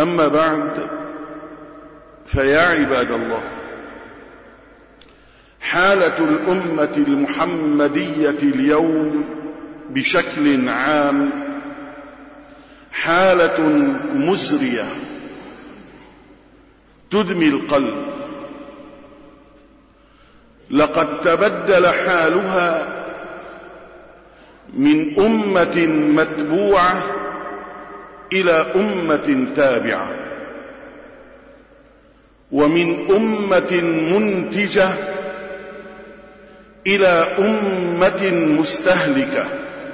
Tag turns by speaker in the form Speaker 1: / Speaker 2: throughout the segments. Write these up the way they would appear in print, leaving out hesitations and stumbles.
Speaker 1: أما بعد، فيا عباد الله، حالة الأمة المحمدية اليوم بشكل عام حالة مزرية تدمي القلب. لقد تبدل حالها من أمة متبوعة إلى أمة تابعة، ومن أمة منتجة إلى أمة مستهلكة،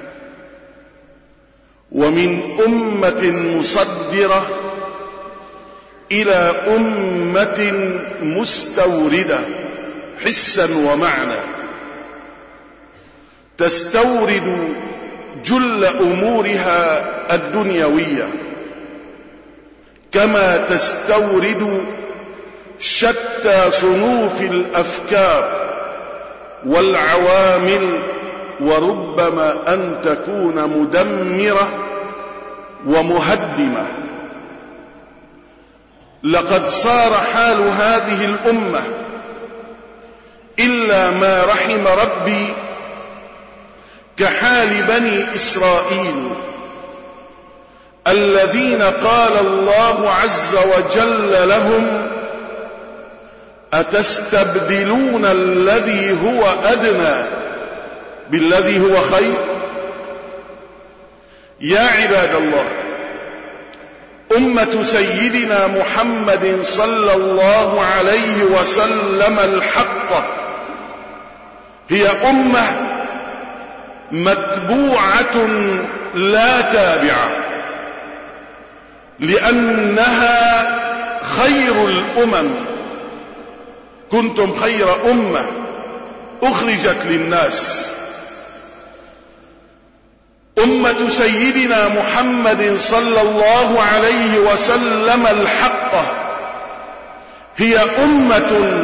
Speaker 1: ومن أمة مصدرة إلى أمة مستوردة حسا ومعنى، تستورد جل أمورها الدنيوية كما تستورد شتى صنوف الأفكار والعوامل، وربما أن تكون مدمرة ومهدمة. لقد صار حال هذه الأمة إلا ما رحم ربي كحال بني إسرائيل الذين قال الله عز وجل لهم: أتستبدلون الذي هو أدنى بالذي هو خير؟ يا عباد الله، أمة سيدنا محمد صلى الله عليه وسلم الحق هي أمة متبوعة لا تابعة، لأنها خير الأمم. كنتم خير أمة أخرجت للناس. أمة سيدنا محمد صلى الله عليه وسلم الحق هي أمة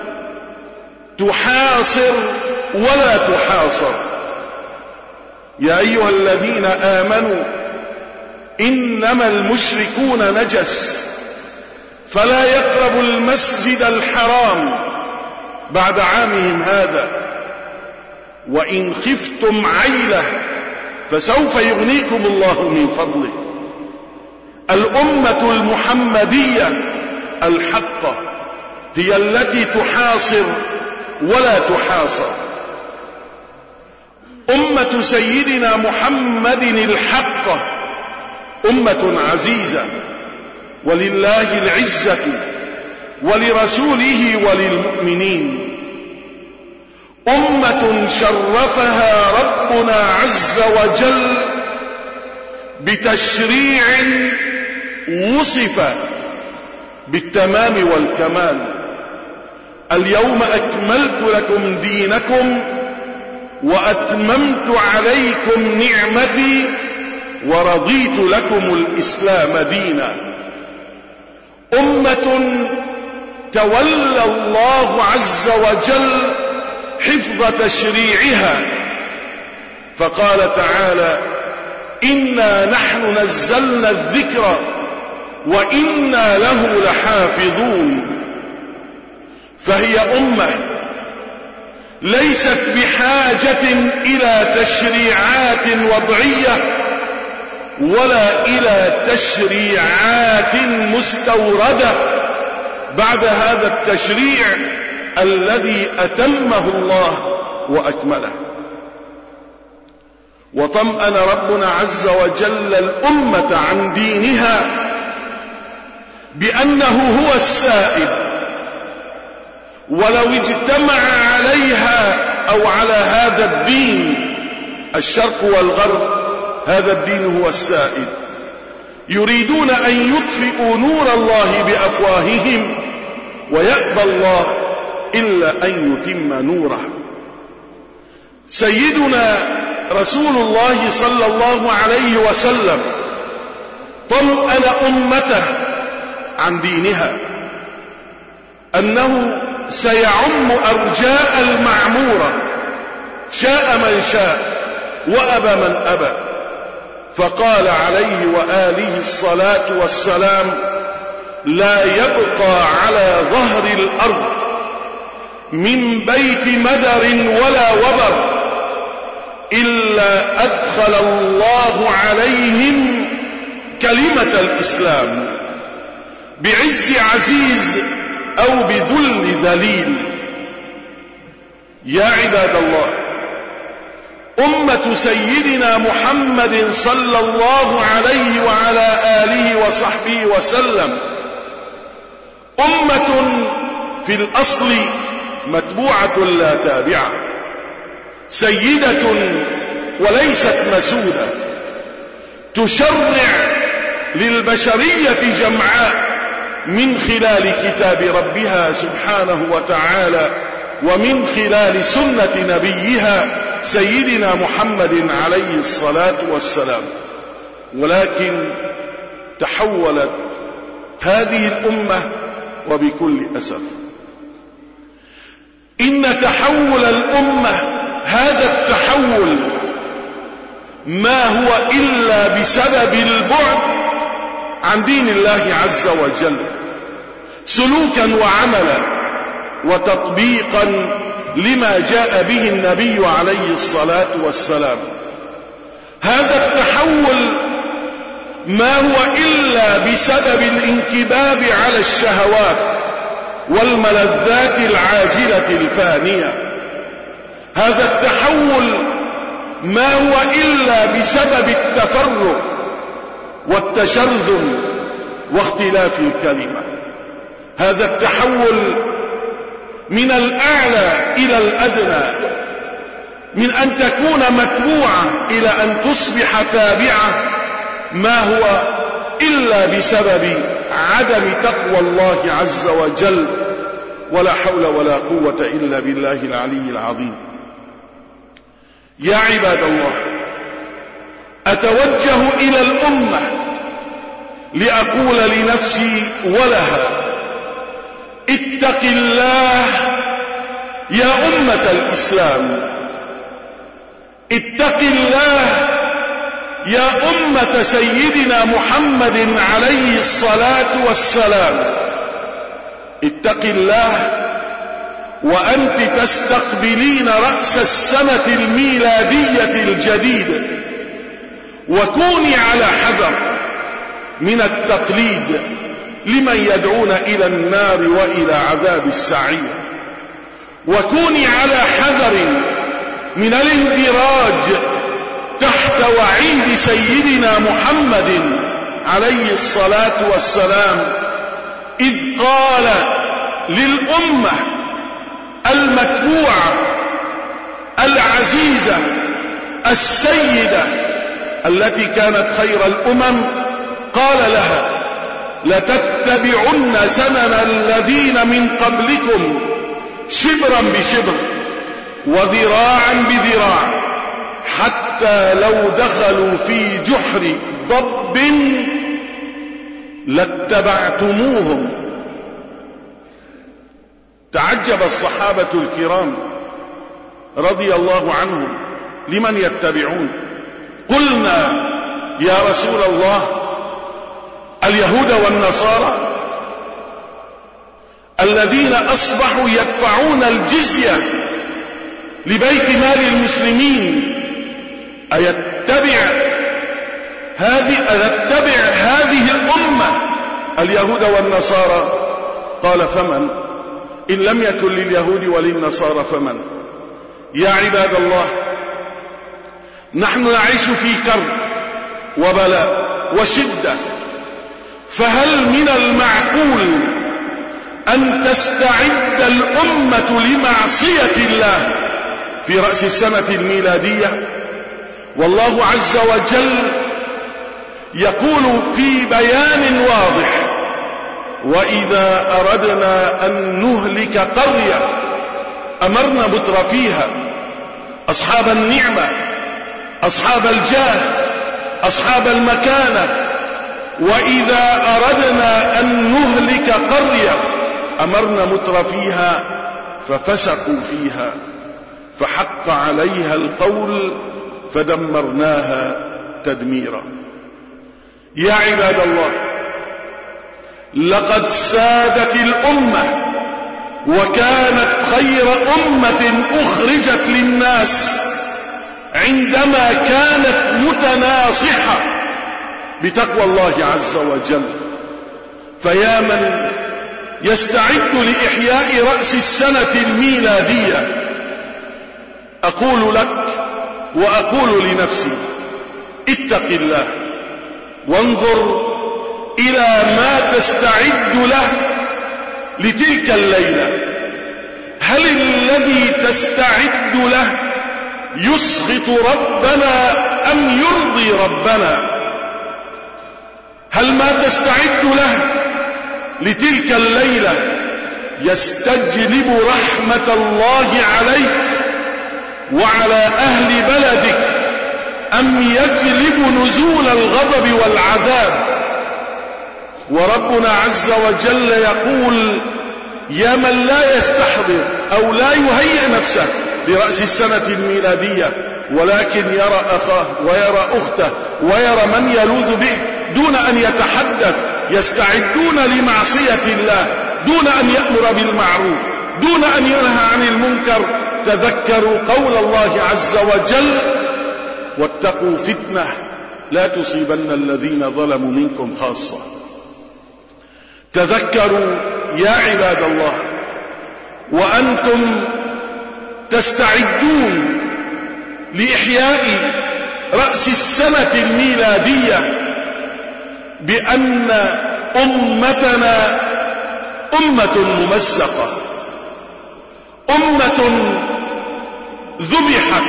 Speaker 1: تحاصر ولا تحاصر. يا أيها الذين آمنوا إنما المشركون نجس فلا يقربوا المسجد الحرام بعد عامهم هذا، وإن خفتم عيلة فسوف يغنيكم الله من فضله. الأمة المحمدية الحقة هي التي تحاصر ولا تحاصر. أمة سيدنا محمد الحقة أمة عزيزة، ولله العزة ولرسوله وللمؤمنين. أمة شرفها ربنا عز وجل بتشريع وصف بالتمام والكمال: اليوم أكملت لكم دينكم وأتممت عليكم نعمتي ورضيت لكم الإسلام دينا. أمة تولى الله عز وجل حفظ تشريعها، فقال تعالى: إنا نحن نزلنا الذكر وإنا له لحافظون. فهي أمة ليست بحاجة إلى تشريعات وضعية ولا إلى تشريعات مستوردة بعد هذا التشريع الذي أتمه الله وأكمله. وطمأن ربنا عز وجل الأمة عن دينها بأنه هو السائد، ولو اجتمع عليها أو على هذا الدين الشرق والغرب، هذا الدين هو السائد. يريدون أن يطفئوا نور الله بأفواههم ويأبى الله إلا أن يتم نوره. سيدنا رسول الله صلى الله عليه وسلم طمأن أمته عن دينها أنه سيعم أرجاء المعمورة، شاء من شاء وأبى من أبى. فقال عليه وآله الصلاة والسلام: لا يبقى على ظهر الأرض من بيت مدر ولا وبر إلا أدخل الله عليهم كلمة الإسلام بعز عزيز أو بذل ذليل. يا عباد الله، أمة سيدنا محمد صلى الله عليه وعلى آله وصحبه وسلم أمة في الأصل متبوعة لا تابعة، سيدة وليست مسودة، تشرع للبشرية جمعاء من خلال كتاب ربها سبحانه وتعالى ومن خلال سنة نبيها سيدنا محمد عليه الصلاة والسلام. ولكن تحولت هذه الأمة وبكل أسف. إن تحول الأمة، هذا التحول ما هو إلا بسبب البعد عن دين الله عز وجل، سلوكا وعملا وتطبيقا لما جاء به النبي عليه الصلاة والسلام. هذا التحول ما هو إلا بسبب الانكباب على الشهوات والملذات العاجلة الفانية. هذا التحول ما هو إلا بسبب التفرق والتشرذم واختلاف الكلمة. هذا التحول من الأعلى إلى الأدنى، من أن تكون متبوعة إلى أن تصبح تابعة، ما هو إلا بسبب عدم تقوى الله عز وجل، ولا حول ولا قوة إلا بالله العلي العظيم. يا عباد الله، أتوجه إلى الأمة لأقول لنفسي ولها: اتق الله يا أمة الإسلام، اتق الله يا أمة سيدنا محمد عليه الصلاة والسلام. اتق الله وأنت تستقبلين رأس السنة الميلادية الجديدة، وكوني على حذر من التقليد لمن يدعون إلى النار وإلى عذاب السعير، وكوني على حذر من الاندراج تحت وعيد سيدنا محمد عليه الصلاة والسلام، إذ قال للأمة المتبوعة العزيزة السيدة التي كانت خير الأمم، قال لها: لتتبعن سنن الذين من قبلكم شبرا بشبر وذراعا بذراع حتى لو دخلوا في جحر ضب لاتبعتموهم. تعجب الصحابة الكرام رضي الله عنهم: لمن يتبعون؟ قلنا يا رسول الله: اليهود والنصارى الذين أصبحوا يدفعون الجزية لبيت مال المسلمين، أيتبع هذه الأمة اليهود والنصارى؟ قال: فمن؟ إن لم يكن لليهود وللنصارى فمن؟ يا عباد الله، نحن نعيش في كرب وبلاء وشدة، فهل من المعقول أن تستعد الأمة لمعصية الله في رأس السنة الميلادية؟ والله عز وجل يقول في بيان واضح: وإذا أردنا أن نهلك قرية أمرنا مترفيها، أصحاب النعمة، أصحاب الجاه، أصحاب المكانة. وإذا أردنا أن نهلك قرية أمرنا مترفيها ففسقوا فيها فحق عليها القول فدمرناها تدميرا. يا عباد الله، لقد سادت الأمة وكانت خير أمة أخرجت للناس عندما كانت متناصحة بتقوى الله عز وجل. فيا من يستعد لإحياء رأس السنة الميلادية، أقول لك وأقول لنفسي: اتق الله وانظر إلى ما تستعد له لتلك الليلة. هل الذي تستعد له يسخط ربنا أم يرضي ربنا؟ هل ما تستعد له لتلك الليلة يستجلب رحمة الله عليك وعلى أهل بلدك، أم يجلب نزول الغضب والعذاب؟ وربنا عز وجل يقول: يا من لا يستحضر أو لا يهيئ نفسه لرأس السنة الميلادية، ولكن يرى أخاه ويرى أخته ويرى من يلوذ به دون أن يتحدث، يستعدون لمعصية الله دون أن يأمر بالمعروف، دون أن ينهى عن المنكر. تذكروا قول الله عز وجل: واتقوا فتنة لا تصيبن الذين ظلموا منكم خاصة. تذكروا يا عباد الله وأنتم تستعدون لإحياء رأس السنة الميلادية بأن أمتنا أمة ممزقة، أمة ذبحت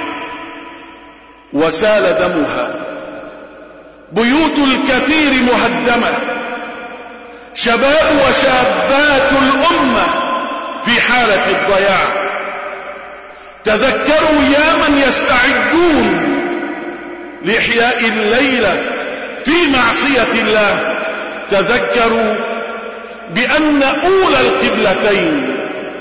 Speaker 1: وسال دمها، بيوت الكثير مهدمة، شباب وشابات الأمة في حالة الضياع. تذكروا يا من يستعدون لإحياء الليلة في معصية الله، تذكروا بأن أولى القبلتين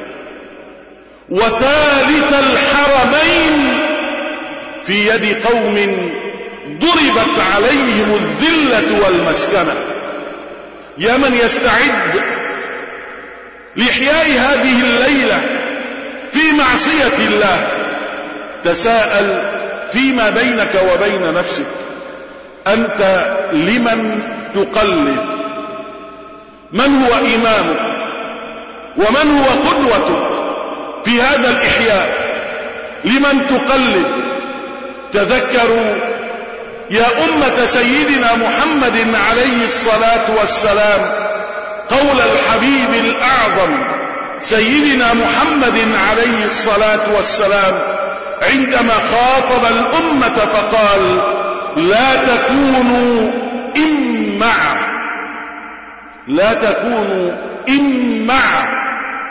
Speaker 1: وثالث الحرمين في يد قوم ضربت عليهم الذلة والمسكنة. يا من يستعد لإحياء هذه الليلة في معصية الله، تساءل فيما بينك وبين نفسك: أنت لمن تقلد؟ من هو إمامك ومن هو قدوتك في هذا الإحياء؟ لمن تقلد؟ تذكروا يا أمة سيدنا محمد عليه الصلاة والسلام قول الحبيب الأعظم سيدنا محمد عليه الصلاة والسلام عندما خاطب الأمة فقال: لا تكونوا إمعة، لا تكونوا إمعة.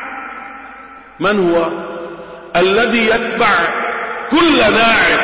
Speaker 1: من هو الذي يتبع كل لاعب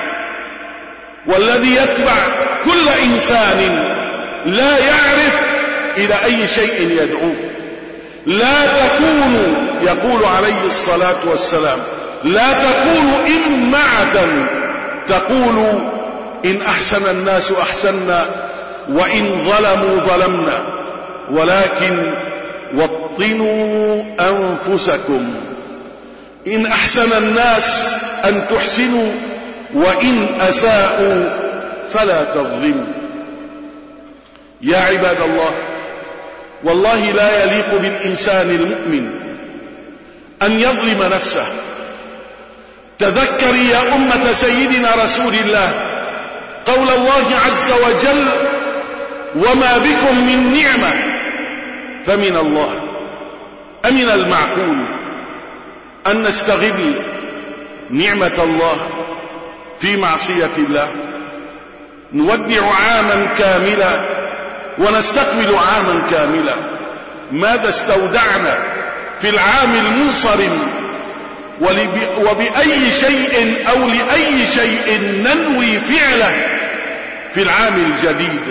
Speaker 1: والذي يتبع كل إنسان لا يعرف إلى أي شيء يدعوه؟ لا تكونوا، يقول عليه الصلاة والسلام: لا تكونوا إمعة، تقولوا إن أحسن الناس أحسنا وإن ظلموا ظلمنا، ولكن وطنوا أنفسكم. إن أحسن الناس أن تحسنوا، وإن أساءوا فلا تظلموا. يا عباد الله، والله لا يليق بالإنسان المؤمن أن يظلم نفسه. تذكر يا أمة سيدنا رسول الله قول الله عز وجل: وما بكم من نعمة فمن الله. أمن المعقول أن نستغل نعمة الله في معصية الله؟ نودع عاما كاملا ونستقبل عاما كاملا. ماذا استودعنا في العام المنصرم؟ وبأي شيء أو لأي شيء ننوي فعله في العام الجديد؟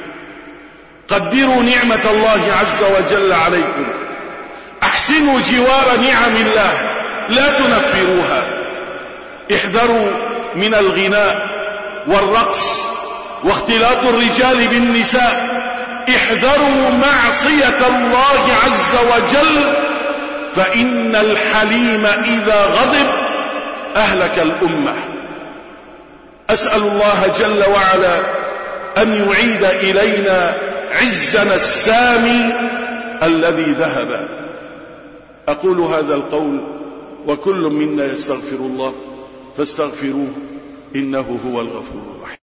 Speaker 1: قدروا نعمة الله عز وجل عليكم، أحسنوا جوار نعم الله، لا تنفروها. احذروا من الغناء والرقص واختلاط الرجال بالنساء. احذروا معصية الله عز وجل، فإن الحليم إذا غضب أهلك الأمة. أسأل الله جل وعلا أن يعيد إلينا عزنا السامي الذي ذهب. أقول هذا القول وكل منا يستغفر الله فاستغفروه إنه هو الغفور الرحيم.